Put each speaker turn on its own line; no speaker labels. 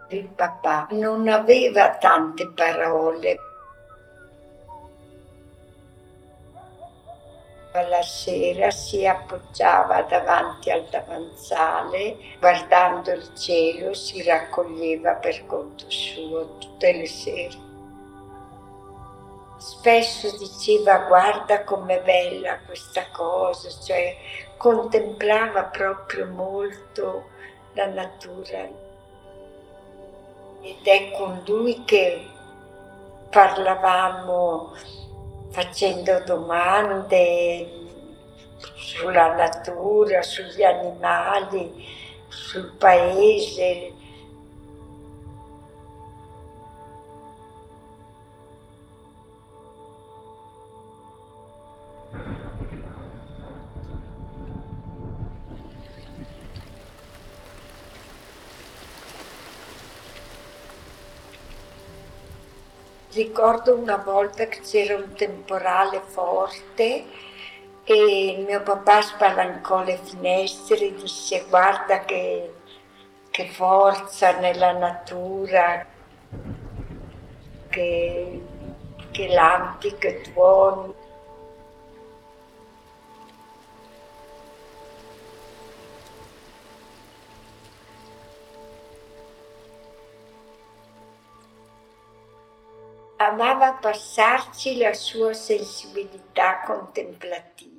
Il papà non aveva tante parole. Alla sera si appoggiava davanti al davanzale, guardando il cielo si raccoglieva per conto suo tutte le sere. Spesso diceva: guarda com'è bella questa cosa, cioè contemplava proprio molto la natura. Ed è con lui che parlavamo facendo domande sulla natura, sugli animali, sul paese. Ricordo una volta che c'era un temporale forte e il mio papà spalancò le finestre e disse: guarda che forza nella natura, che lampi, che tuoni. Amava passarci la sua sensibilità contemplativa.